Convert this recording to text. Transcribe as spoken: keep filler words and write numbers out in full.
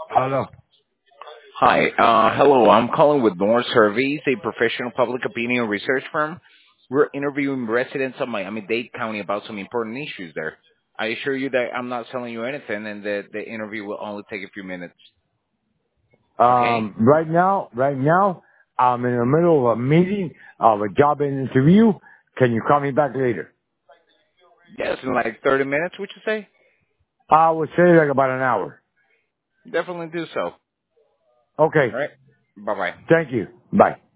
Hello. Hi. Uh, hello. I'm calling with North Surveys, a professional public opinion research firm. We're interviewing residents of Miami-Dade County about some important issues there. I assure you that I'm not selling you anything and that the interview will only take a few minutes. Okay? Um, right now, right now, I'm in the middle of a meeting of a job interview. Can you call me back later? Yes, in like thirty minutes, would you say? I would say like about an hour. Definitely do so. All Okay. right. Bye-bye. Thank you. Bye.